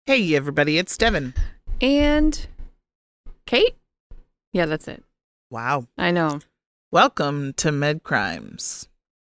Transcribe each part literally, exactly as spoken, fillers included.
Hey, everybody, it's Devin. And Kate? Yeah, that's it. Wow. I know. Welcome to Med Crimes.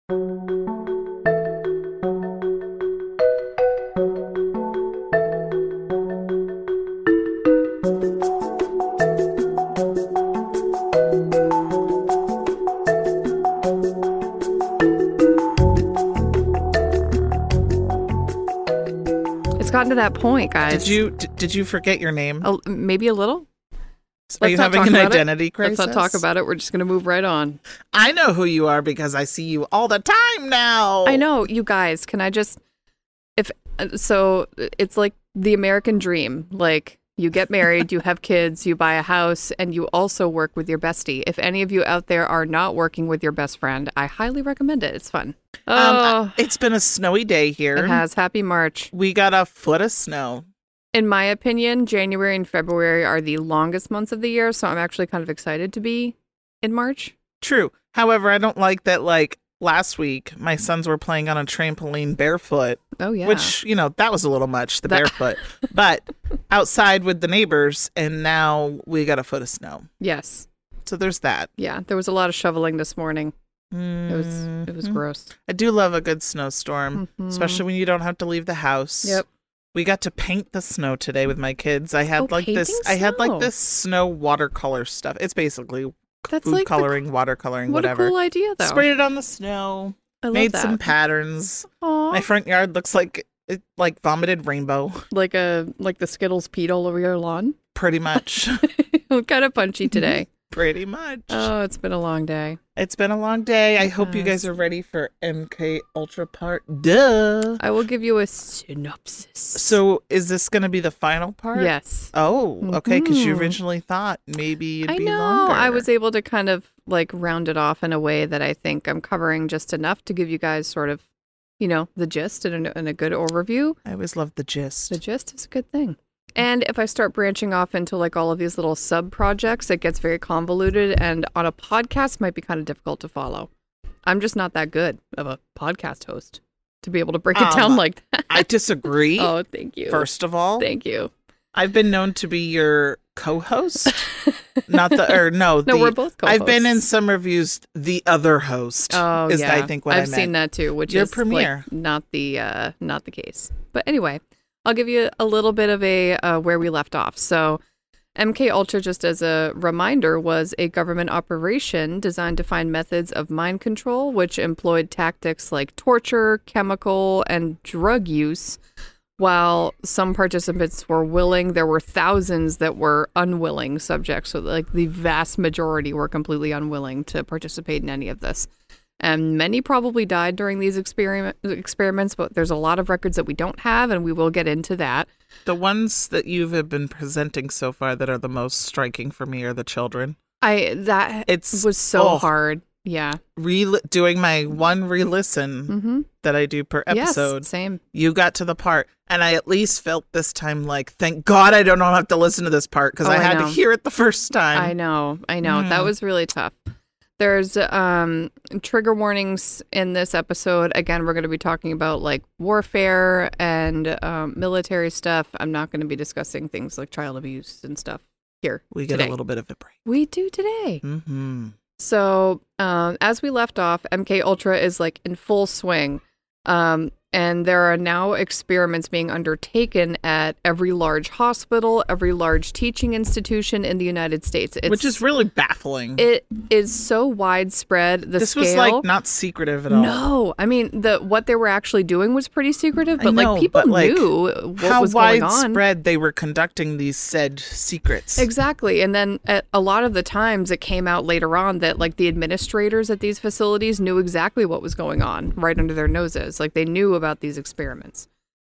It's gotten to that point, guys. Did you d- did you forget your name? A, maybe a little? Are Let's you not having talk an about it. identity crisis? Let's not talk about it. We're just going to move right on. I know who you are because I see you all the time now. I know, you guys. Can I just... if So, it's like the American dream. Like, you get married, you have kids, you buy a house, and you also work with your bestie. If any of you out there are not working with your best friend, I highly recommend it. It's fun. Oh, Um, it's been a snowy day here. it has. Happy March. We got a foot of snow. In my opinion, January and February are the longest months of the year, so I'm actually kind of excited to be in March. True. However, I don't like that, like, last week, my sons were playing on a trampoline barefoot, Oh, yeah. which, you know, that was a little much, the That- barefoot. But outside with the neighbors, and now we got a foot of snow. Yes. So there's that. Yeah, there was a lot of shoveling this morning. It was it was Mhm. gross. I do love a good snowstorm, Mhm. especially when you don't have to leave the house. Yep. We got to paint the snow today with my kids. I had Oh, like this painting I had snow. like this snow watercolor stuff. It's basically That's food like the- coloring, watercoloring, what whatever. a cool idea, though. Sprayed it on the snow. I love Made that. some patterns. Aw. My front yard looks like it like vomited rainbow, like a like the Skittles peed all over your lawn. pretty much. Kind of punchy today. pretty much. Oh, it's been a long day. It's been a long day. I hope you guys has. are ready for M K Ultra Part. Duh. I will give you a synopsis. So, is this going to be the final part? Yes. Oh, okay. Because you Mhm. originally thought maybe it'd I be know. longer. I was able to kind of like round it off in a way that I think I'm covering just enough to give you guys sort of, you know, the gist and a, and a good overview. I always loved the gist. The gist is a good thing. And if I start branching off into like all of these little sub projects, it gets very convoluted, and on a podcast might be kind of difficult to follow. I'm just not that good of a podcast host to be able to break it Um, down like that. I disagree. Oh, thank you. First of all, Thank you. I've been known to be your co-host, not the or no. No, the, we're both co-hosts. I've been in some reviews. The other host. Oh, is yeah. I think what I've I meant. seen that too, which Your is premiere. like not the uh, not the case. But anyway, I'll give you a little bit of a uh, where we left off. So, M K Ultra, just as a reminder, was a government operation designed to find methods of mind control, which employed tactics like torture, chemical, and drug use. While some participants were willing, there were thousands that were unwilling subjects. So, like, the vast majority were completely unwilling to participate in any of this. And many probably died during these experiment experiments, but there's a lot of records that we don't have, and we will get into that. The ones that you have been presenting so far that are the most striking for me are the children. I that It's was so oh, hard. Yeah. Re- doing my one re-listen Mm-hmm. that I do per episode. Yes, same. You got to the part, and I at least felt this time like, thank God I don't have to listen to this part because Oh, I I had know. to hear it the first time. I know. I know. Mm. That was really tough. There's um, trigger warnings in this episode. Again, we're going to be talking about like warfare and um, military stuff. I'm not going to be discussing things like child abuse and stuff here. We get today. a little bit of a break. We do today. Mm-hmm. So, um, as we left off, M K Ultra is like in full swing. Um, and there are now experiments being undertaken at every large hospital, every large teaching institution in the United States. It's, Which is really baffling. it is so widespread. The this scale, was like not secretive at all. no, I mean the what they were actually doing was pretty secretive, I but know, like people but, like, knew what How was going on. widespread they were conducting these said secrets. Exactly. And then at a lot of the times it came out later on that like the administrators at these facilities knew exactly what was going on right under their noses. Like they knew about these experiments.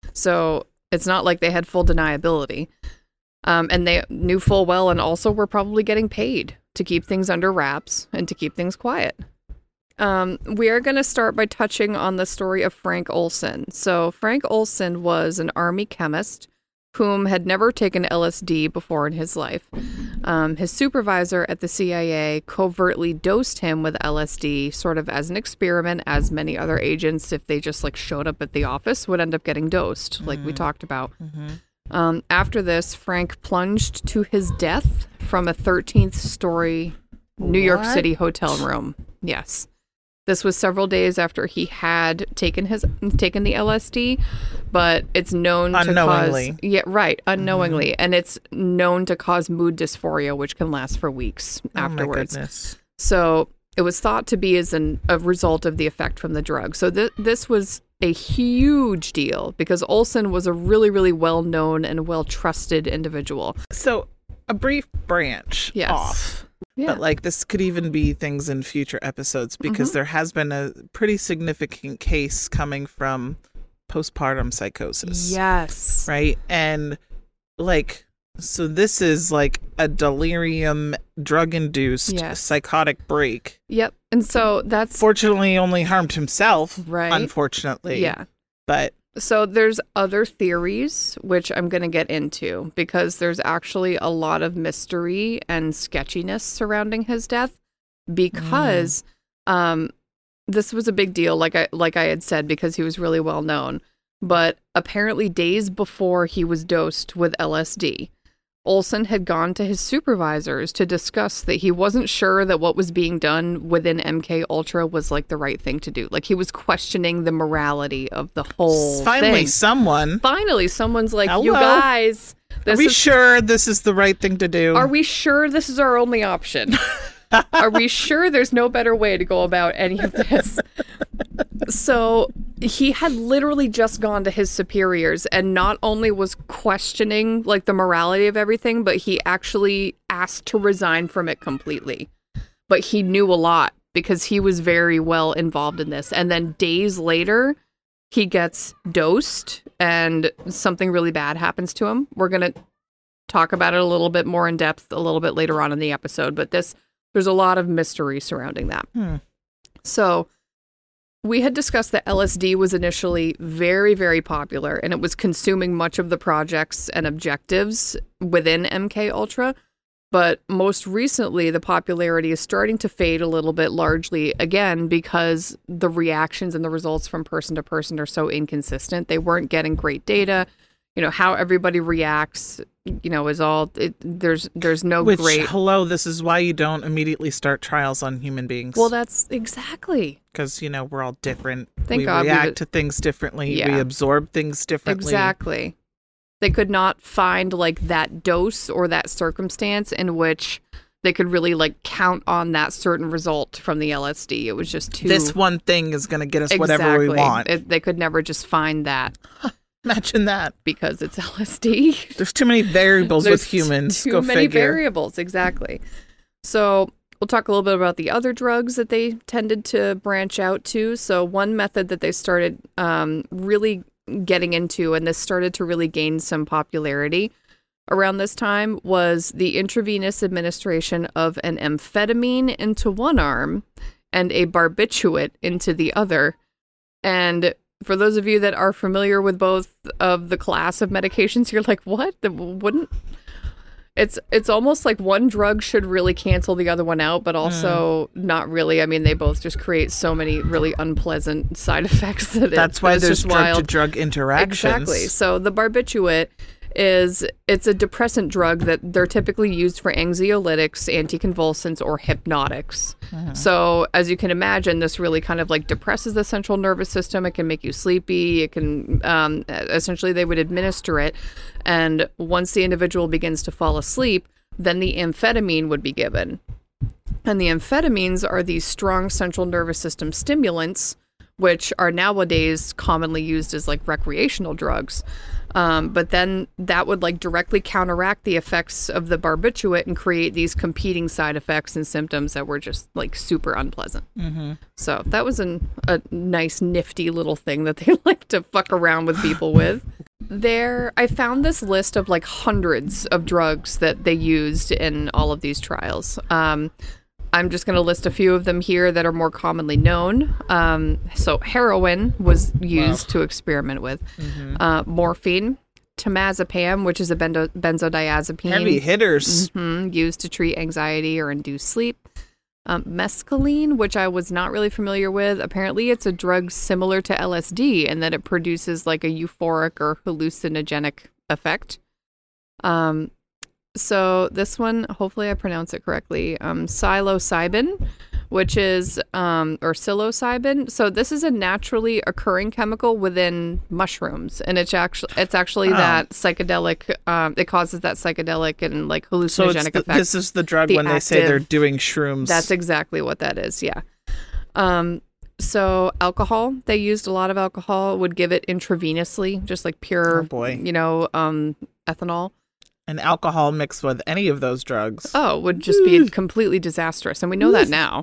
So it's not like they had full deniability. Um, and they knew full well and also were probably getting paid to keep things under wraps and to keep things quiet. Um, we are going to start by touching on the story of Frank Olson. So Frank Olson was an army chemist whom had never taken L S D before in his life. Um, his supervisor at the C I A covertly dosed him with L S D sort of as an experiment, as many other agents, if they just like showed up at the office, would end up getting dosed, like Mm-hmm. we talked about. Mm-hmm. Um, after this, Frank plunged to his death from a thirteenth story New York What? City hotel room. Yes. This was several days after he had taken his taken the L S D, but it's known Unknowingly. to cause yeah, right, unknowingly, mm-hmm. and it's known to cause mood dysphoria, which can last for weeks afterwards. Oh my goodness. So it was thought to be as an, a result of the effect from the drug. So th- this was a huge deal because Olson was a really, really well-known and well-trusted individual. So a brief branch Yes. off. Yeah. But like this could even be things in future episodes because Mhm. there has been a pretty significant case coming from postpartum psychosis. Yes. Right? And like, so this is like a delirium drug induced Yes. psychotic break. Yep. And so that's Fortunately, only harmed himself. Right. Unfortunately. yeah. But So there's other theories, which I'm going to get into because there's actually a lot of mystery and sketchiness surrounding his death because mm. um, this was a big deal, like I like I had said, because he was really well known. But apparently days before he was dosed with L S D, Olson had gone to his supervisors to discuss that he wasn't sure that what was being done within M K Ultra was like the right thing to do. Like he was questioning the morality of the whole finally thing. someone. Finally, someone's like, Hello? you guys, this Are we is, sure this is the right thing to do? are we sure this is our only option? Are we sure there's no better way to go about any of this? So he had literally just gone to his superiors and not only was questioning like the morality of everything, but he actually asked to resign from it completely. But he knew a lot because he was very well involved in this. And then days later, he gets dosed and something really bad happens to him. We're going to talk about it a little bit more in depth a little bit later on in the episode, but this there's a lot of mystery surrounding that. Hmm. So we had discussed that L S D was initially very, very popular and it was consuming much of the projects and objectives within M K Ultra. But most recently, the popularity is starting to fade a little bit, largely, again, because the reactions and the results from person to person are so inconsistent. They weren't getting great data. You know, how everybody reacts, you know, is all, it, there's there's no Which, great... hello, this is why you don't immediately start trials on human beings. Well, that's exactly. Because, you know, we're all different. Thank we God we react did- to things differently. Yeah. We absorb things differently. Exactly. They could not find like that dose or that circumstance in which they could really like count on that certain result from the L S D. It was just too... This one thing is going to get us exactly. whatever we want. It, they could never just find that Imagine that. because it's L S D. There's too many variables There's with humans. Too Go many figure. variables, exactly. So we'll talk a little bit about the other drugs that they tended to branch out to. So one method that they started um, really getting into, and this started to really gain some popularity around this time, was the intravenous administration of an amphetamine into one arm and a barbiturate into the other. And for those of you that are familiar with both of the class of medications, you're like, what? The, wouldn't... It's it's almost like one drug should really cancel the other one out, but also mm. not really. I mean, they both just create so many really unpleasant side effects. That That's it, why it's there's just wild. drug-to-drug interactions. Exactly. So the barbiturate is, it's a depressant drug that they're typically used for anxiolytics, anticonvulsants, or hypnotics. Mm. So as you can imagine, this really kind of like depresses the central nervous system. It can make you sleepy. It can, um, essentially they would administer it. And once the individual begins to fall asleep, then the amphetamine would be given. And the amphetamines are these strong central nervous system stimulants, which are nowadays commonly used as like recreational drugs. Um, but then that would like directly counteract the effects of the barbiturate and create these competing side effects and symptoms that were just like super unpleasant. Mm-hmm. So that was an, a nice, nifty little thing that they like to fuck around with people with. There, I found this list of like hundreds of drugs that they used in all of these trials. Um, I'm just going to list a few of them here that are more commonly known. Um, so heroin was used wow. to experiment with. Mm-hmm. Uh, morphine, temazepam, which is a bendo- benzodiazepine. Heavy hitters. Mm-hmm, used to treat anxiety or induce sleep. Um, mescaline, which I was not really familiar with. Apparently it's a drug similar to L S D in that it produces like a euphoric or hallucinogenic effect. Um, so this one, hopefully I pronounce it correctly, um, psilocybin, which is, um, or psilocybin. So this is a naturally occurring chemical within mushrooms, and it's actually it's actually Oh. that psychedelic. Um, it causes that psychedelic and like So hallucinogenic it's the, effect. this is the drug The when they say they're active- doing shrooms. That's exactly what that is. Yeah. Um, so alcohol, they used a lot of alcohol, would give it intravenously, just like pure, Oh, boy. you know, um, ethanol. and alcohol mixed with any of those drugs. Oh, would just be completely disastrous. And we know that now.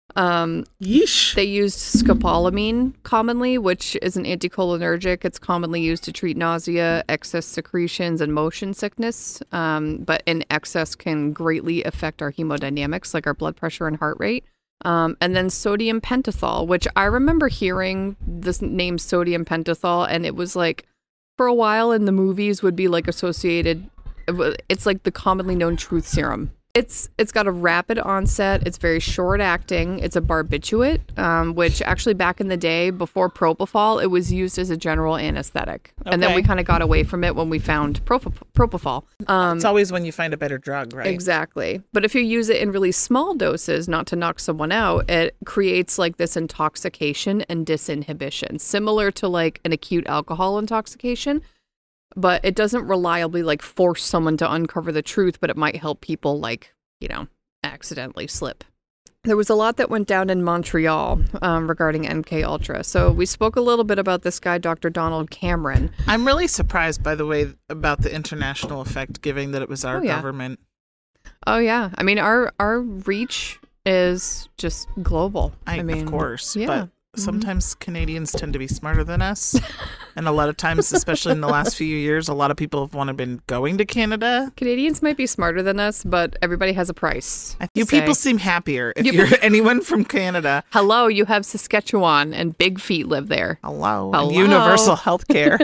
Um, Yeesh. they used scopolamine commonly, which is an anticholinergic. It's commonly used to treat nausea, excess secretions, and motion sickness. Um, but in excess can greatly affect our hemodynamics, like our blood pressure and heart rate. Um, and then sodium pentothal, which I remember hearing this name sodium pentothal, and it was like for a while in the movies would be like associated. It's like the commonly known truth serum. It's it's got a rapid onset. It's very short acting. It's a barbiturate, um, which actually back in the day before propofol, it was used as a general anesthetic, and then Okay. we kind of got away from it when we found propofol. propofol. Um, It's always when you find a better drug, right? Exactly. But if you use it in really small doses, not to knock someone out, it creates like this intoxication and disinhibition, similar to like an acute alcohol intoxication. But it doesn't reliably like force someone to uncover the truth, but it might help people like, you know, accidentally slip. There was a lot that went down in Montreal um, regarding M K Ultra. So we spoke a little bit about this guy, Doctor Donald Cameron. I'm really surprised, by the way, about the international effect, given that it was our Oh, yeah. government. Oh yeah, I mean our our reach is just global. I, I mean, of course, yeah. but sometimes Canadians tend to be smarter than us. And a lot of times, especially in the last few years, a lot of people have wanted been going to Canada. Canadians might be smarter than us, but everybody has a price. I have to You say. people seem happier if You- you- are anyone from Canada. Hello, you have Saskatchewan, and Big Feet live there. Hello. Hello. And universal health care.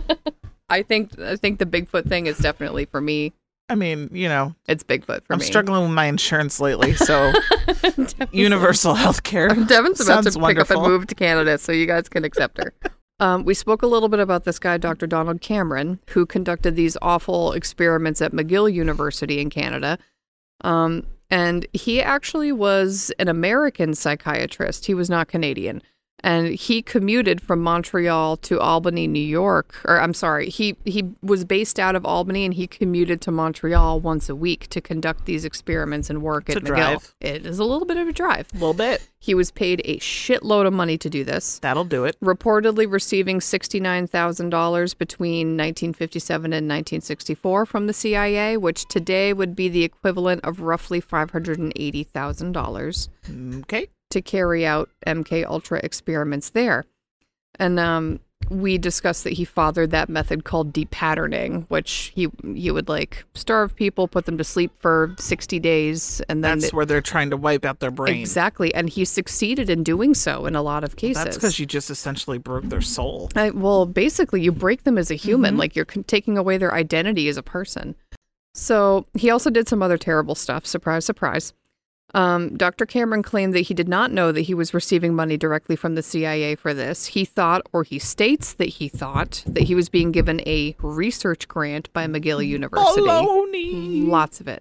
I think I think the Bigfoot thing is definitely for me. I mean, you know, It's Bigfoot for I'm me. struggling with my insurance lately, so universal health care. Devin's about to sounds pick wonderful. up and move to Canada, so you guys can accept her. Um, we spoke a little bit about this guy, Doctor Donald Cameron, who conducted these awful experiments at McGill University in Canada. Um, and he actually was an American psychiatrist. He was not Canadian. And he commuted from Montreal to Albany, New York. Or I'm sorry, he, he was based out of Albany and he commuted to Montreal once a week to conduct these experiments and work It's at a McGill. drive. It is a little bit of a drive. A little bit. He was paid a shitload of money to do this, That'll do it. reportedly receiving sixty-nine thousand dollars between nineteen fifty-seven and nineteen sixty-four from the C I A, which today would be the equivalent of roughly five hundred eighty thousand dollars Okay. to carry out M K Ultra experiments there. And um, we discussed that he fathered that method called depatterning, which he he would like starve people, put them to sleep for sixty days, and then That's they- where they're trying to wipe out their brain. exactly. And he succeeded in doing so in a lot of cases. That's because you just essentially broke their soul. I, well, basically, you break them as a human, Mhm. like you're con- taking away their identity as a person. So he also did some other terrible stuff. Surprise, surprise. Um, Doctor Cameron claimed that he did not know that he was receiving money directly from the C I A for this. He thought, or he states that he thought, that he was being given a research grant by McGill University. Baloney. Lots of it.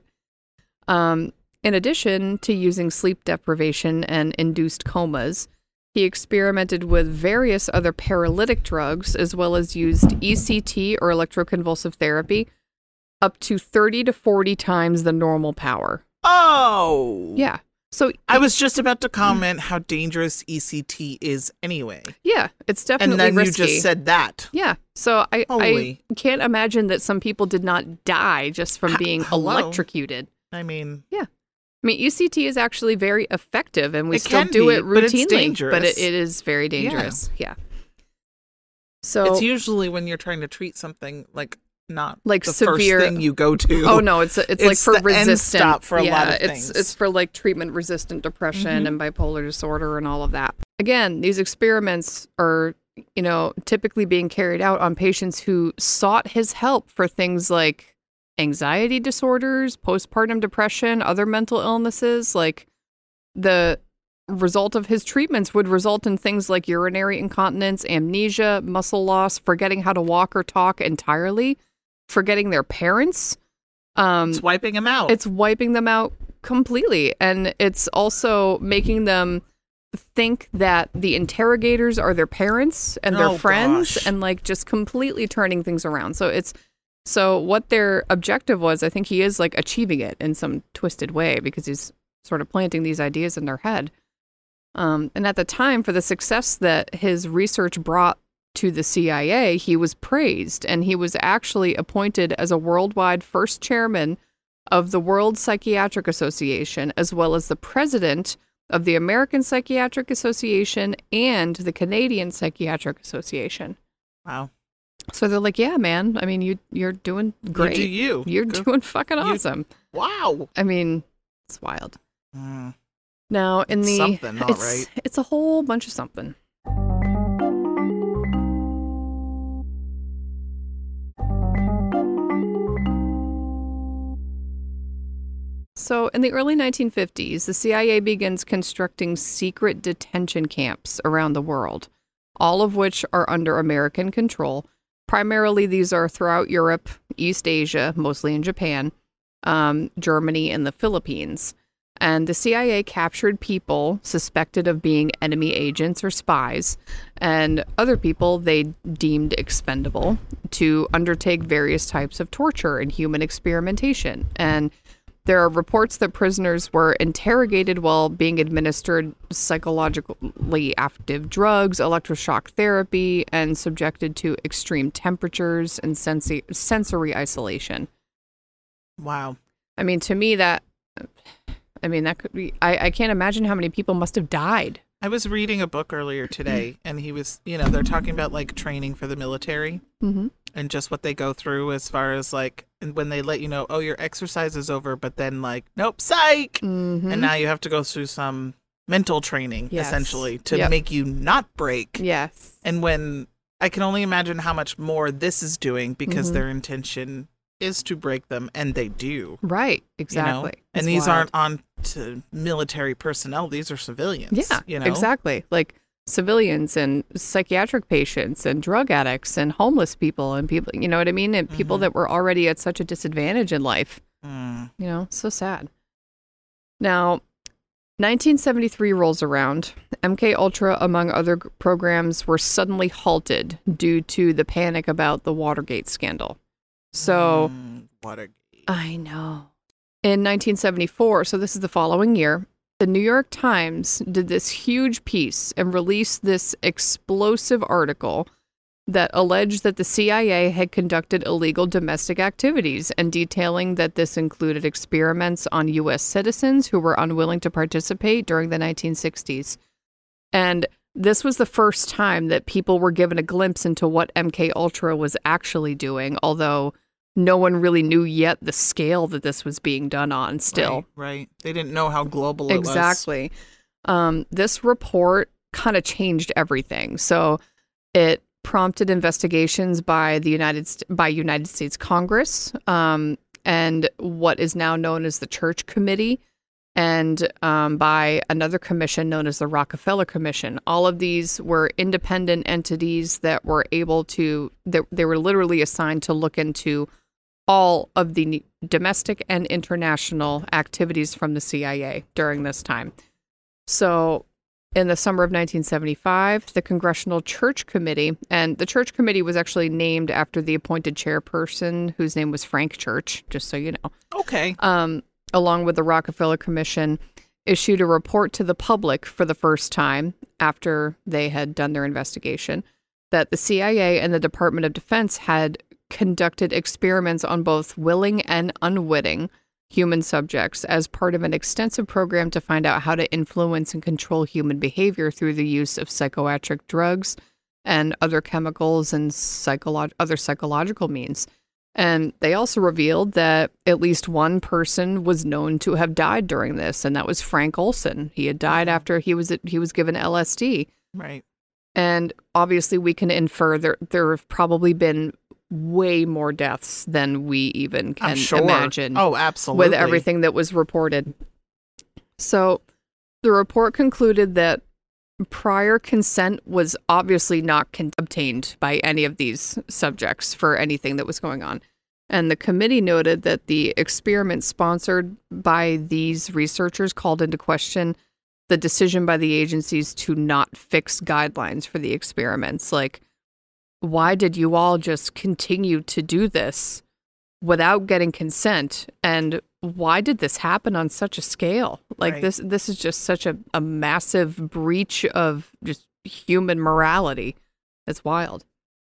Um, in addition to using sleep deprivation and induced comas, he experimented with various other paralytic drugs as well as used E C T or electroconvulsive therapy up to thirty to forty times the normal power. Oh. Yeah. So I was just about to comment how dangerous E C T is anyway. yeah, it's definitely And then risky. you just said that. yeah. So I, I Holy. can't imagine that some people did not die just from Ha- being hello? electrocuted. I mean, I mean, E C T is actually very effective, and we It still can do be, it but it's routinely. dangerous. But it, it is very dangerous. Yeah. So, it's usually when you're trying to treat something like not like the severe. first thing you go to. Oh no, it's it's, like It's for the end resistant. stop for a yeah, lot of it's things. it's for like treatment resistant depression Mhm. and bipolar disorder and all of that. Again, these experiments are, you know, typically being carried out on patients who sought his help for things like anxiety disorders, postpartum depression, other mental illnesses. Like the result of his treatments would result in things like urinary incontinence, amnesia, muscle loss, forgetting how to walk or talk entirely. forgetting their parents. Um, It's wiping them out. It's wiping them out completely. And it's also making them think that the interrogators are their parents and their Oh, friends gosh. and like just completely turning things around. So it's so what their objective was, I think he is like achieving it in some twisted way because he's sort of planting these ideas in their head. Um, and at the time, for the success that his research brought to the C I A, he was praised, and he was actually appointed as a worldwide first chairman of the World Psychiatric Association, as well as the president of the American Psychiatric Association and the Canadian Psychiatric Association. Wow. So they're like, yeah, man, I mean, you, you're doing great. You do you. You're Good. doing fucking You- awesome. Wow. I mean, it's wild. Mm. Now, in It's the... something, not it's, right. It's a whole bunch of something. So, in the early nineteen fifties, the C I A begins constructing secret detention camps around the world, all of which are under American control. Primarily, these are throughout Europe, East Asia, mostly in Japan, um, Germany, and the Philippines. And the C I A captured people suspected of being enemy agents or spies, and other people they deemed expendable to undertake various types of torture and human experimentation. And there are reports that prisoners were interrogated while being administered psychologically active drugs, electroshock therapy, and subjected to extreme temperatures and sensi- sensory isolation. Wow. I mean, to me, that, I mean, that could be, I, I can't imagine how many people must have died. I was reading a book earlier today, and he was, you know, they're talking about like training for the military Mm-hmm. and just what they go through as far as like, and when they let you know, oh, your exercise is over, but then like, nope, psych. Mm-hmm. And now you have to go through some mental training Yes. essentially to Yep. make you not break. Yes. And when I can only imagine how much more this is doing because Mhm. their intention is to break them, and they do. Right. You know? Exactly. And It's these wild. aren't on to military personnel; these are civilians. Yeah, you know exactly. Like civilians and psychiatric patients and drug addicts and homeless people and people, you know what I mean? And people Mhm. that were already at such a disadvantage in life. Mm. You know, so sad. Now, nineteen seventy-three rolls around. M K Ultra, among other g- programs, were suddenly halted due to the panic about the Watergate scandal. So, Mm, Watergate. I know. In nineteen seventy-four, so this is the following year, the New York Times did this huge piece and released this explosive article that alleged that the C I A had conducted illegal domestic activities, and detailing that this included experiments on U S citizens who were unwilling to participate during the nineteen sixties. And this was the first time that people were given a glimpse into what M K Ultra was actually doing, although no one really knew yet the scale that this was being done on still. Right, right. They didn't know how global it was. Exactly. Um, this report kind of changed everything. So it prompted investigations by the United St- by United States Congress um, and what is now known as the Church Committee, and um, by another commission known as the Rockefeller Commission. All of these were independent entities that were able to, that they were literally assigned to look into all of the domestic and international activities from the C I A during this time. So in the summer of nineteen seventy-five, the Congressional Church Committee, and the Church Committee was actually named after the appointed chairperson, whose name was Frank Church, just so you know, Okay. um, along with the Rockefeller Commission, issued a report to the public for the first time after they had done their investigation that the C I A and the Department of Defense had conducted experiments on both willing and unwitting human subjects as part of an extensive program to find out how to influence and control human behavior through the use of psychoactive drugs and other chemicals and psycholo- other psychological means. And they also revealed that at least one person was known to have died during this, and that was Frank Olson. He had died after he was he was given L S D. Right. And obviously we can infer there there have probably been way more deaths than we even can I'm sure. imagine Oh, absolutely. with everything that was reported. So the report concluded that prior consent was obviously not con- obtained by any of these subjects for anything that was going on. And the committee noted that the experiment sponsored by these researchers called into question the decision by the agencies to not fix guidelines for the experiments. Like, why did you all just continue to do this without getting consent? And why did this happen on such a scale? Like, Right. this this is just such a, a massive breach of just human morality. It's wild.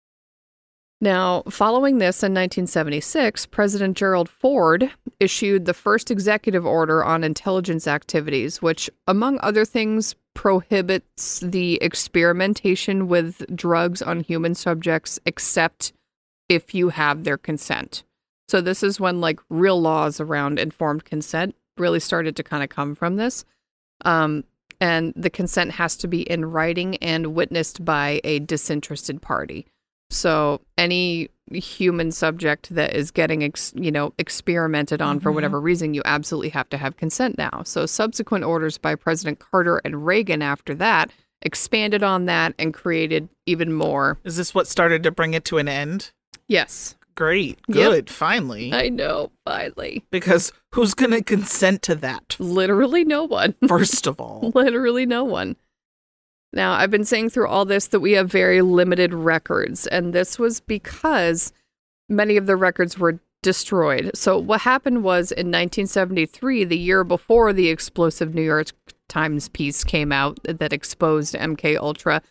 Now, following this in nineteen seventy-six, President Gerald Ford issued the first executive order on intelligence activities, which, among other things, prohibits the experimentation with drugs on human subjects except if you have their consent. So this is when, like, real laws around informed consent really started to kind of come from this. Um, and the consent has to be in writing and witnessed by a disinterested party. So any human subject that is getting, ex, you know, experimented on mm-hmm. for whatever reason, you absolutely have to have consent now. So subsequent orders by President Carter and Reagan after that expanded on that and created even more. Is this what started to bring it to an end? Yes. Great. Good. Yep. Finally. I know. Finally. Because who's going to consent to that? Literally no one. First of all. Literally no one. Now, I've been saying through all this that we have very limited records, and this was because many of the records were destroyed. So what happened was in nineteen seventy-three, the year before the explosive New York Times piece came out that exposed M K Ultra,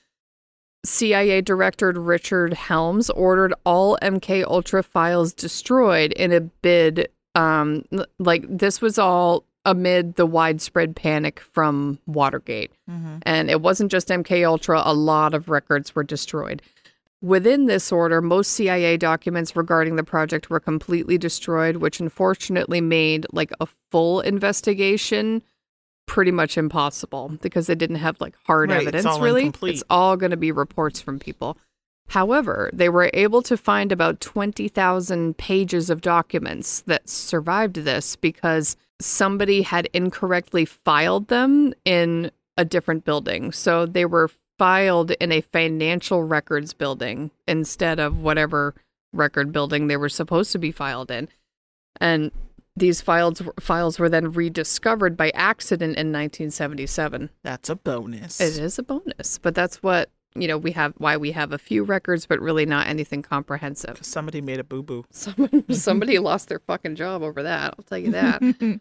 C I A Director Richard Helms ordered all M K Ultra files destroyed in a bid, um, like this was all amid the widespread panic from Watergate. Mm-hmm. And it wasn't just M K Ultra, a lot of records were destroyed. Within this order, most C I A documents regarding the project were completely destroyed, which unfortunately made like a full investigation pretty much impossible because they didn't have like hard right, evidence it's all really. Incomplete. It's all going to be reports from people. However, they were able to find about twenty thousand pages of documents that survived this because somebody had incorrectly filed them in a different building. So they were filed in a financial records building instead of whatever record building they were supposed to be filed in. And these files files were then rediscovered by accident in nineteen seventy-seven. That's a bonus. It is a bonus, but that's what, you know, we have, why we have a few records, but really not anything comprehensive. Somebody made a boo-boo. Someone, somebody lost their fucking job over that. I'll tell you that.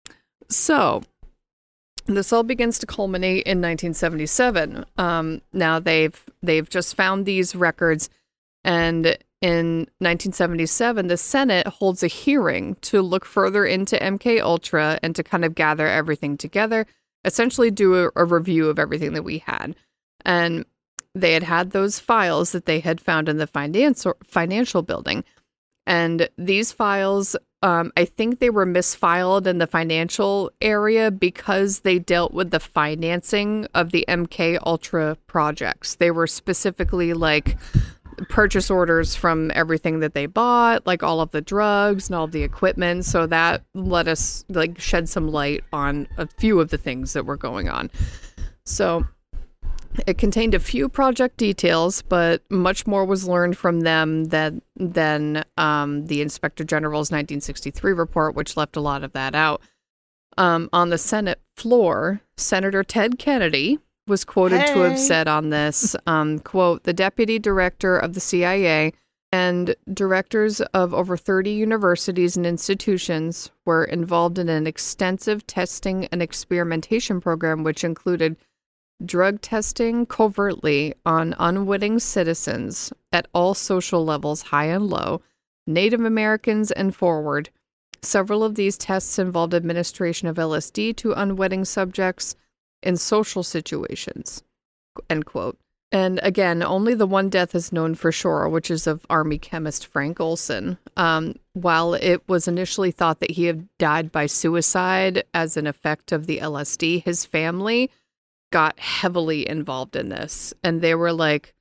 So this all begins to culminate in nineteen seventy-seven. Um, now they've they've just found these records, and in nineteen seventy-seven, the Senate holds a hearing to look further into M K Ultra and to kind of gather everything together, essentially do a, a review of everything that we had. And they had had those files that they had found in the financial financial building. And these files, um, I think they were misfiled in the financial area because they dealt with the financing of the M K Ultra projects. They were specifically like purchase orders from everything that they bought, like all of the drugs and all of the equipment. So that let us like shed some light on a few of the things that were going on. So it contained a few project details, but much more was learned from them than, than um, the Inspector General's nineteen sixty-three report, which left a lot of that out. Um, on the Senate floor, Senator Ted Kennedy was quoted hey. to have said on this, um, quote, "The deputy director of the C I A and directors of over thirty universities and institutions were involved in an extensive testing and experimentation program, which included drug testing covertly on unwitting citizens at all social levels, high and low, Native Americans and forward. Several of these tests involved administration of L S D to unwitting subjects in social situations," end quote. And again, only the one death is known for sure, which is of Army chemist Frank Olson. Um, while it was initially thought that he had died by suicide as an effect of the L S D, his family got heavily involved in this. And they were like,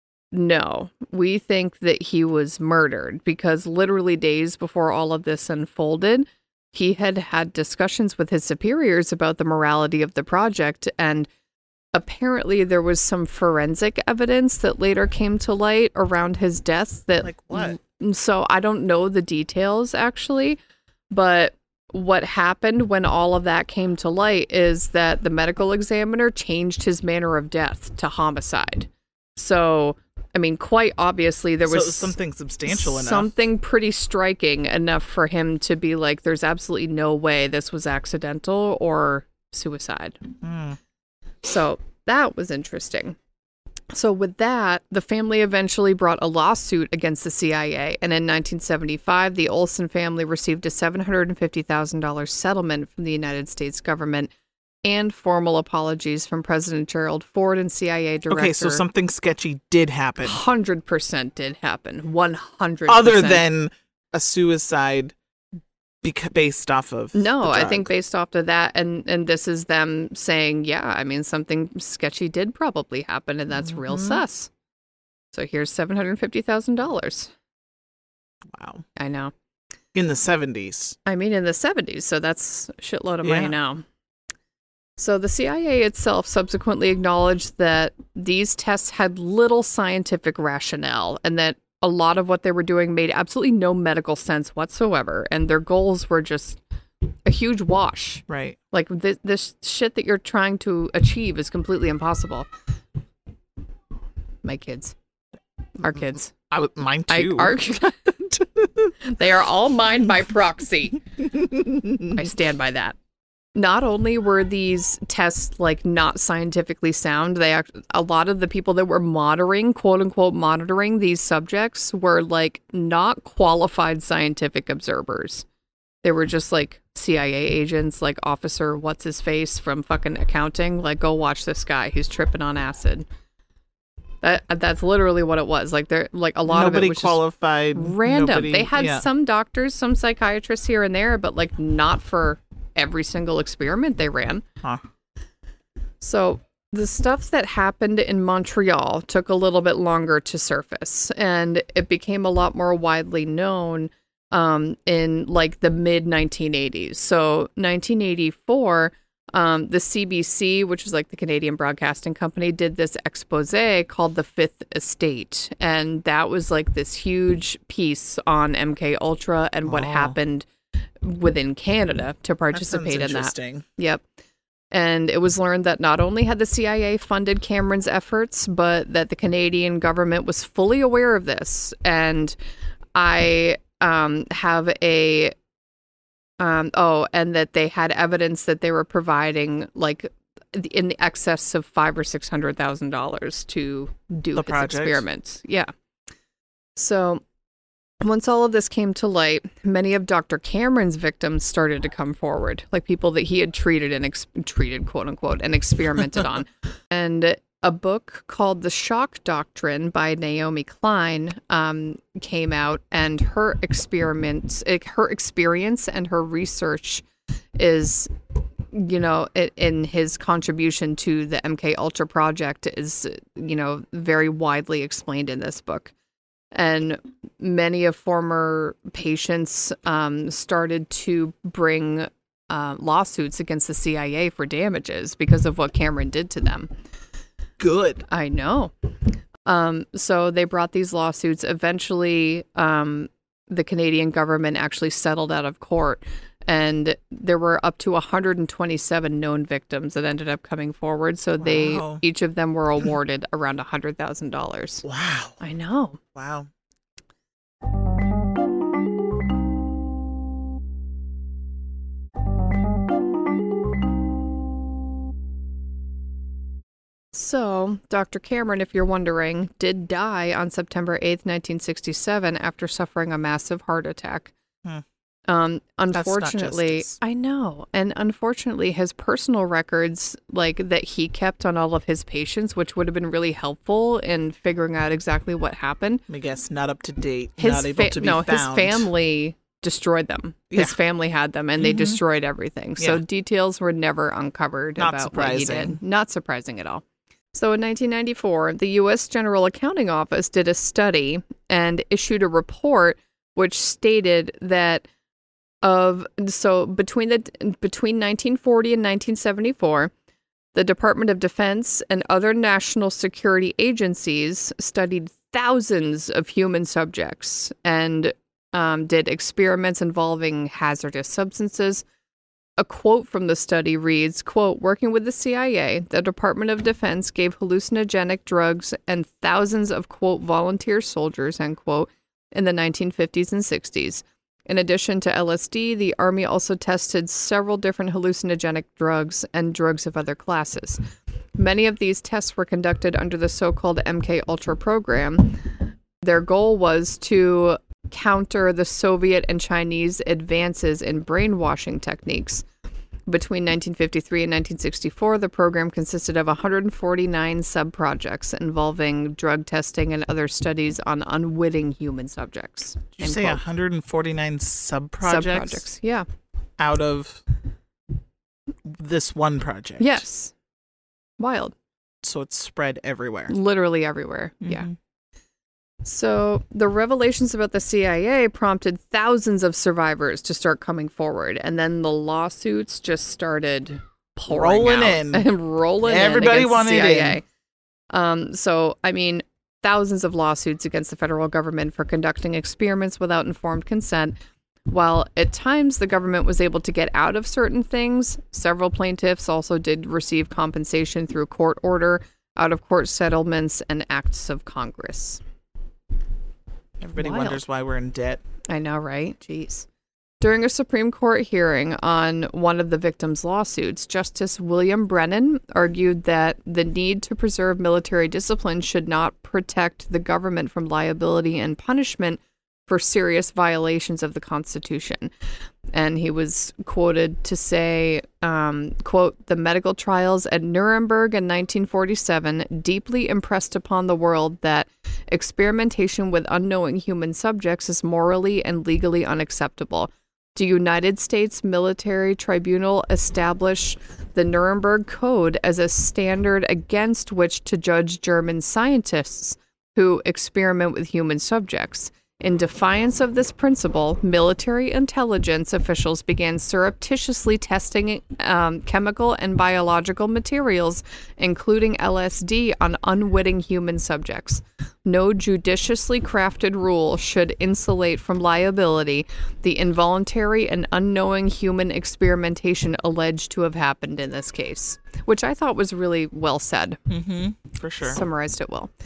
no, we think that he was murdered, because literally days before all of this unfolded, he had had discussions with his superiors about the morality of the project. And apparently there was some forensic evidence that later came to light around his death that like what? so I don't know the details actually, but what happened when all of that came to light is that the medical examiner changed his manner of death to homicide. So, I mean, quite obviously there So was it was something substantial enough. Something pretty striking enough for him to be like, there's absolutely no way this was accidental or suicide. Mm. So that was interesting. So with that, the family eventually brought a lawsuit against the C I A, and in nineteen seventy-five, the Olson family received a seven hundred fifty thousand dollars settlement from the United States government and formal apologies from President Gerald Ford and C I A director. Okay, so something sketchy did happen. one hundred percent did happen. one hundred percent. Other than a suicide bec- based off of No, the I drug. think based off of that, and, and this is them saying, yeah, I mean, something sketchy did probably happen, and that's real Mhm. sus. So here's seven hundred fifty thousand dollars. Wow. I know. In the seventies. I mean, in the seventies, so that's a shitload of money Yeah. now. So the C I A itself subsequently acknowledged that these tests had little scientific rationale and that a lot of what they were doing made absolutely no medical sense whatsoever, and their goals were just a huge wash. Right. Like, this, this shit that you're trying to achieve is completely impossible. My kids. Our kids. I would mine I, too. our, they are all mine by proxy. I stand by that. Not only were these tests like not scientifically sound, they act- a lot of the people that were monitoring, quote unquote, monitoring these subjects were like not qualified scientific observers. They were just like C I A agents, like Officer What's His Face from fucking accounting. Like, go watch this guy. He's tripping on acid. That that's literally what it was. Like, they're like a lot Nobody of it was qualified. just random. Nobody, they had yeah. some doctors, some psychiatrists here and there, but like not for every single experiment they ran. Huh. So the stuff that happened in Montreal took a little bit longer to surface, and it became a lot more widely known um, in like the mid nineteen eighties. So nineteen eighty-four, um, the C B C, which is like the Canadian Broadcasting Company, did this expose called The Fifth Estate, and that was like this huge piece on M K Ultra and what Oh. happened within Canada to That participate sounds in that. interesting. Yep. And it was learned that not only had the C I A funded Cameron's efforts, but that the Canadian government was fully aware of this. And I um, have a, um, oh, and that they had evidence that they were providing like in the excess of five or six hundred thousand dollars to do The his project. experiments. Yeah. So once all of this came to light, many of Doctor Cameron's victims started to come forward, like people that he had treated and ex- treated, quote unquote, and experimented on. And a book called The Shock Doctrine by Naomi Klein um, came out, and her experiments, eh, her experience and her research is, you know, it, in his contribution to the M K Ultra project is, you know, very widely explained in this book. And many of former patients um, started to bring uh, lawsuits against the C I A for damages because of what Cameron did to them. Good. I know. Um, so they brought these lawsuits. Eventually, um, the Canadian government actually settled out of court. And there were up to one hundred twenty-seven known victims that ended up coming forward. So they, Wow. each of them were awarded around one hundred thousand dollars. Wow. I know. Wow. So, Doctor Cameron, if you're wondering, did die on September eighth, nineteen sixty-seven after suffering a massive heart attack. Hmm. Um, not unfortunately, justice. I know. And unfortunately, his personal records, like that he kept on all of his patients, which would have been really helpful in figuring out exactly what happened. I guess not up to date. His not able fa- to be no, his found. family destroyed them. His Yeah. family had them, and they Mhm. destroyed everything. So Yeah. details were never uncovered Not about what he surprising. did. Not surprising at all. So in nineteen ninety-four, the U S General Accounting Office did a study and issued a report which stated that of so between the between nineteen forty and nineteen seventy-four, the Department of Defense and other national security agencies studied thousands of human subjects and um, did experiments involving hazardous substances. A quote from the study reads, quote, working with the C I A, the Department of Defense gave hallucinogenic drugs and thousands of, quote, volunteer soldiers, end quote, in the nineteen fifties and sixties. In addition to L S D, the Army also tested several different hallucinogenic drugs and drugs of other classes. Many of these tests were conducted under the so-called M K Ultra program. Their goal was to counter the Soviet and Chinese advances in brainwashing techniques. Between nineteen fifty-three and nineteen sixty-four, the program consisted of one hundred forty-nine sub-projects involving drug testing and other studies on unwitting human subjects. Did you End say quote. one hundred forty-nine sub-projects? Sub-projects, yeah. Out of this one project? Yes. Wild. So it's spread everywhere. Literally everywhere, Mhm. yeah. So the revelations about the C I A prompted thousands of survivors to start coming forward, and then the lawsuits just started pouring Rolling out in. and rolling Everybody in against wanted the C I A. in. Um, so I mean, thousands of lawsuits against the federal government for conducting experiments without informed consent. While at times the government was able to get out of certain things, several plaintiffs also did receive compensation through court order, out-of-court settlements, and acts of Congress. Everybody Wild. wonders why we're in debt. I know, right? Jeez. During a Supreme Court hearing on one of the victims' lawsuits, Justice William Brennan argued that the need to preserve military discipline should not protect the government from liability and punishment for serious violations of the Constitution. And he was quoted to say, um, quote, the medical trials at Nuremberg in nineteen forty-seven deeply impressed upon the world that experimentation with unknowing human subjects is morally and legally unacceptable. The United States Military Tribunal established the Nuremberg Code as a standard against which to judge German scientists who experiment with human subjects. In defiance of this principle, military intelligence officials began surreptitiously testing um, chemical and biological materials, including L S D, on unwitting human subjects. No judiciously crafted rule should insulate from liability the involuntary and unknowing human experimentation alleged to have happened in this case, which I thought was really well said. Mm-hmm. For sure. Summarized it well.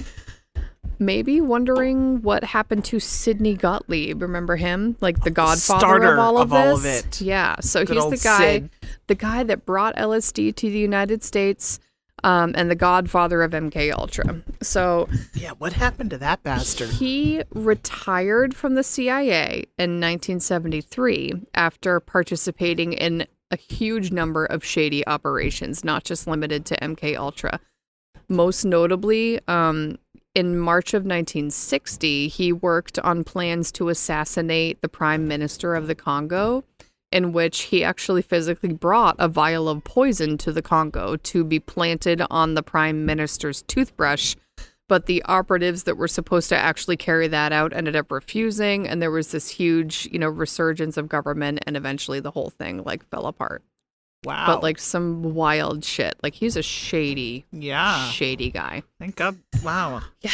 Maybe wondering what happened to Sidney Gottlieb. Remember him? Like the godfather Starter of all of of this? all of it. Yeah. So Good he's old the guy Sid. the guy that brought L S D to the United States, um, and the godfather of M K Ultra. So Yeah, what happened to that bastard? he retired from the C I A in nineteen seventy-three after participating in a huge number of shady operations, not just limited to M K Ultra. Most notably, um, in March of nineteen sixty, he worked on plans to assassinate the Prime Minister of the Congo, in which he actually physically brought a vial of poison to the Congo to be planted on the Prime Minister's toothbrush. But the operatives that were supposed to actually carry that out ended up refusing, and there was this huge, you know, resurgence of government, and eventually the whole thing like fell apart. Wow. But like some wild shit. Like he's a shady, yeah. shady guy. Thank God. Wow. Yeah.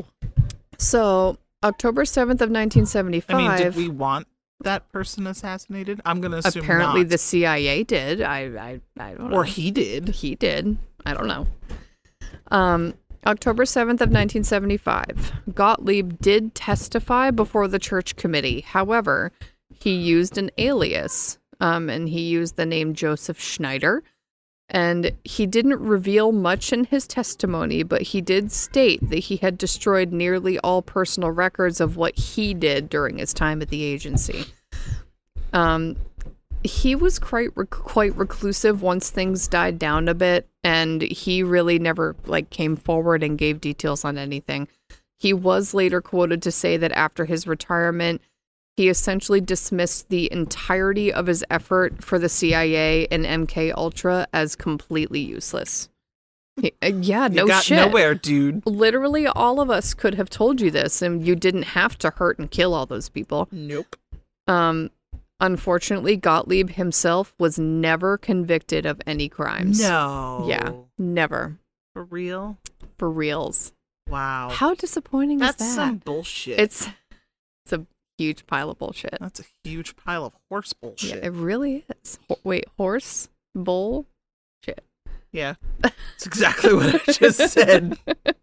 So October seventh of nineteen seventy-five. I mean, did we want that person assassinated? I'm going to assume apparently not. the C I A did. I I, I don't know. Or he did. He did. I don't know. Um, October seventh of nineteen seventy-five. Gottlieb did testify before the church committee. However, he used an alias. Um, and he used the name Joseph Schneider. And he didn't reveal much in his testimony, but he did state that he had destroyed nearly all personal records of what he did during his time at the agency. Um, he was quite rec- quite reclusive once things died down a bit, and he really never like came forward and gave details on anything. He was later quoted to say that after his retirement, he essentially dismissed the entirety of his effort for the C I A and M K Ultra as completely useless. He, uh, yeah, no you got shit. nowhere, dude. Literally, all of us could have told you this, and you didn't have to hurt and kill all those people. Nope. Um, unfortunately, Gottlieb himself was never convicted of any crimes. No. Yeah, never. For real? For reals. Wow. How disappointing That's is that? some bullshit. It's it's a huge pile of bullshit. That's a huge pile of horse bullshit. Yeah, it really is. Ho- wait, horse, bull, shit. Yeah. That's exactly what I just said.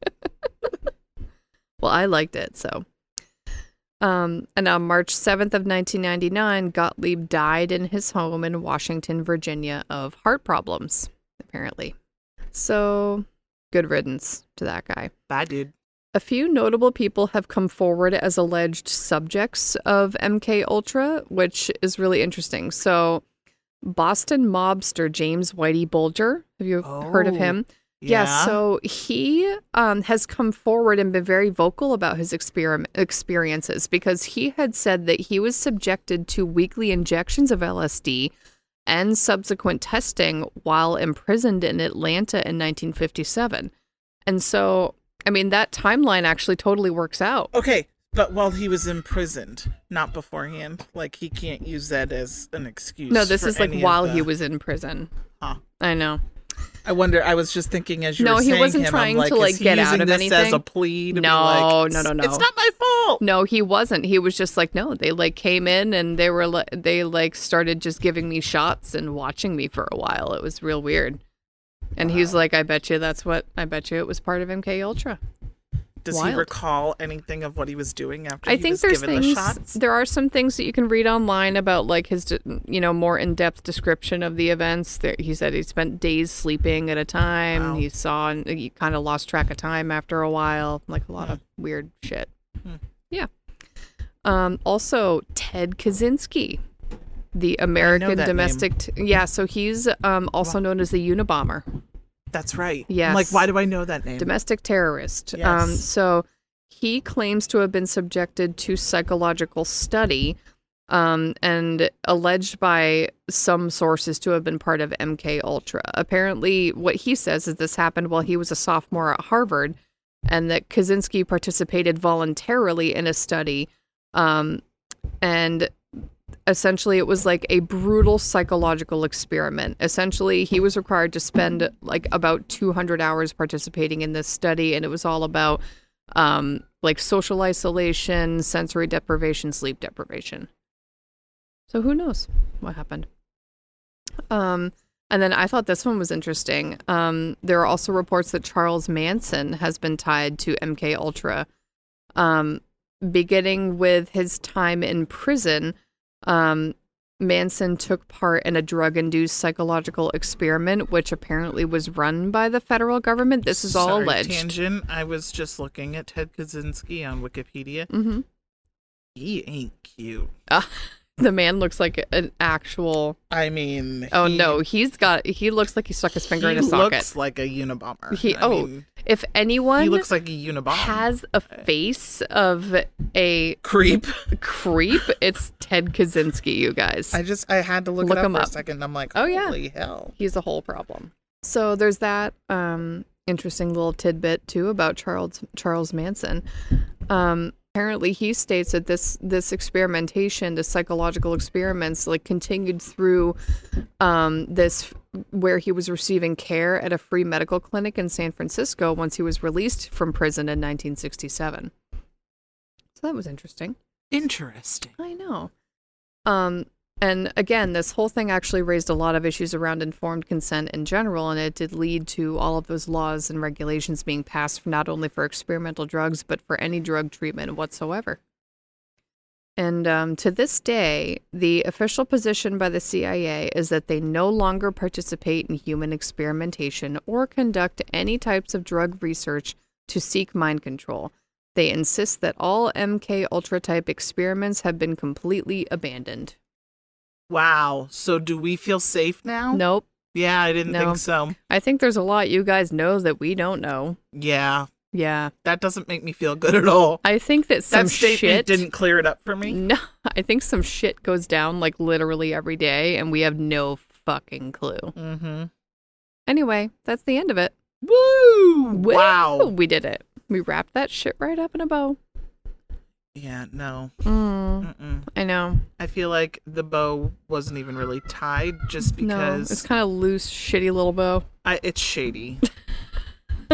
Well, I liked it, so. Um, and on March seventh of nineteen ninety-nine, Gottlieb died in his home in Washington, Virginia, of heart problems, apparently. So, good riddance to that guy. Bye, dude. A few notable people have come forward as alleged subjects of M K Ultra, which is really interesting. So, Boston mobster James Whitey Bulger, have you Oh, heard of him? Yeah. Yeah, so he um, has come forward and been very vocal about his experiment experiences because he had said that he was subjected to weekly injections of L S D and subsequent testing while imprisoned in Atlanta in nineteen fifty-seven. And so, I mean, that timeline actually totally works out. Okay, but while he was imprisoned, not beforehand. Like, he can't use that as an excuse. No, this for is like any of while the- he was in prison. Huh. I know. I wonder, I was just thinking as you No, were he saying wasn't him, trying I'm like, to, like, is he get out using of this as anything? a plea to No, be like, no, no, no. It's not my fault. No, he wasn't. He was just like, no, they like came in and they were like, they like started just giving me shots and watching me for a while. It was real weird. And Wow. he's like, I bet you that's what, I bet you it was part of M K Ultra. Does Wild. he recall anything of what he was doing after I he think was there's given the things, shots? there are some things that you can read online about like his, you know, more in-depth description of the events. There, he said he spent days sleeping at a time. Wow. He saw, and he kind of lost track of time after a while, like a lot Hmm. of weird shit. Hmm. Yeah. Um, also, Ted Kaczynski, the American that domestic. T- yeah, so he's um, also known as the Unabomber, That's right. Yes. I'm like, why do I know that name? domestic terrorist. Yes. Um, so he claims to have been subjected to psychological study um, and alleged by some sources to have been part of M K Ultra. Apparently, what he says is this happened while he was a sophomore at Harvard, and that Kaczynski participated voluntarily in a study. Um, and essentially, it was like a brutal psychological experiment. Essentially, he was required to spend like about two hundred hours participating in this study, and it was all about um, like social isolation, sensory deprivation, sleep deprivation. So who knows what happened? Um, and then I thought this one was interesting. Um, there are also reports that Charles Manson has been tied to M K Ultra, um, beginning with his time in prison. Um, Manson took part in a drug-induced psychological experiment, which apparently was run by the federal government. This is all Sorry, alleged. Tangent. I was just looking at Ted Kaczynski on Wikipedia. Mm-hmm. He ain't cute. Uh, the man looks like an actual. I mean, Oh he, no, he's got. He looks like he stuck his finger he in a socket. looks like a Unabomber. He- I oh, mean, If anyone he looks like a Unabomber. has a face of a Creep. creep, it's Ted Kaczynski. You guys. I just I had to look, Look it up him for up. a second. I'm like, Oh, yeah. holy hell. He's a whole problem. So there's that um, interesting little tidbit too about Charles Charles Manson. Um, apparently, he states that this this experimentation, the psychological experiments, like continued through um, this where he was receiving care at a free medical clinic in San Francisco once he was released from prison in nineteen sixty-seven. So that was interesting. Interesting. I know. Um, and again, this whole thing actually raised a lot of issues around informed consent in general, and it did lead to all of those laws and regulations being passed for not only for experimental drugs, but for any drug treatment whatsoever. And um, to this day, the official position by the C I A is that they no longer participate in human experimentation or conduct any types of drug research to seek mind control. They insist that all M K Ultra type experiments have been completely abandoned. Wow. So do we feel safe now? Nope. Yeah, I didn't No. think so. I think there's a lot you guys know that we don't know. Yeah. Yeah. That doesn't make me feel good at all. I think that some That statement shit didn't clear it up for me. No, I think some shit goes down like literally every day and we have no fucking clue. Mm-hmm. Anyway, that's the end of it. Woo! Woo! Wow. We did it. We wrapped that shit right up in a bow. Yeah, no. Mm, Mm-mm. I know. I feel like the bow wasn't even really tied just No, because it's kind of loose, shitty little bow. I, it's shady.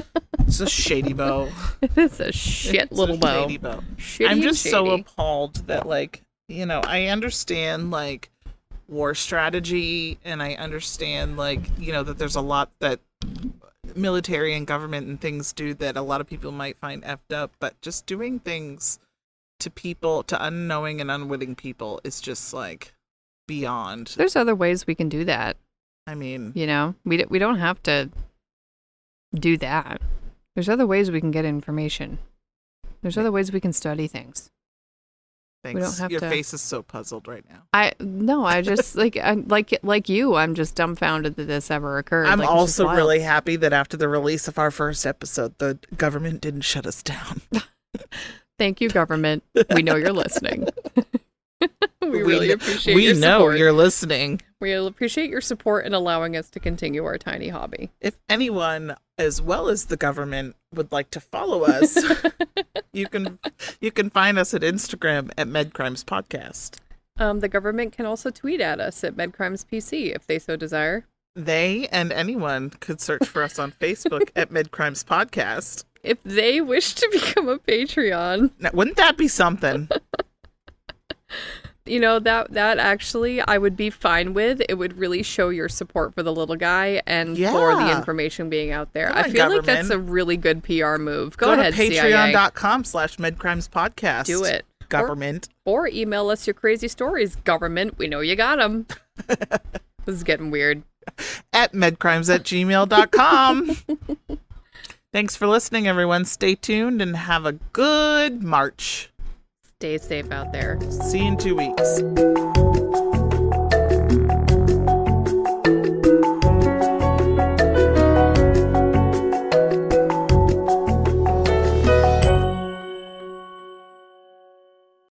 It's a shady bow. It's a shit It's little a bow. shady bow. Shitty I'm and just so shady. appalled that, like, you know, I understand, like, war strategy, and I understand, like, you know, that there's a lot that military and government and things do that a lot of people might find effed up, but just doing things to people, to unknowing and unwitting people, is just, like, beyond. There's other ways we can do that. I mean, You know, we d- we don't have to do that. There's other ways we can get information. There's other ways we can study things. thanks. don't have Your to- face is so puzzled right now. I no, I just like I, like like you. I'm just dumbfounded that this ever occurred. I'm Like, it's just also wild. really happy that after the release of our first episode, the government didn't shut us down. Thank you, government. We know you're listening. we really kn- appreciate we your know support. you're listening. We appreciate your support in allowing us to continue our tiny hobby. If anyone, as well as the government, would like to follow us, you can you can find us at Instagram at MedCrimes Podcast. Um, the government can also tweet at us at MedCrimesPC if they so desire. They and anyone could search for us on Facebook at MedCrimes Podcast. If they wish to become a Patreon, Now, wouldn't that be something? you know, that that actually I would be fine with. It would really show your support for the little guy and for the Yeah. information being out there. Come I on, feel like that's a government. really good P R move. Go, Go ahead, to C I A. patreon.com slash MedCrimes Podcast. Do it. Government. Or email us your crazy stories, government. We know you got them. This is getting weird. At medcrimes at gmail dot com. Thanks for listening, everyone. Stay tuned and have a good March. Stay safe out there. See you in two weeks.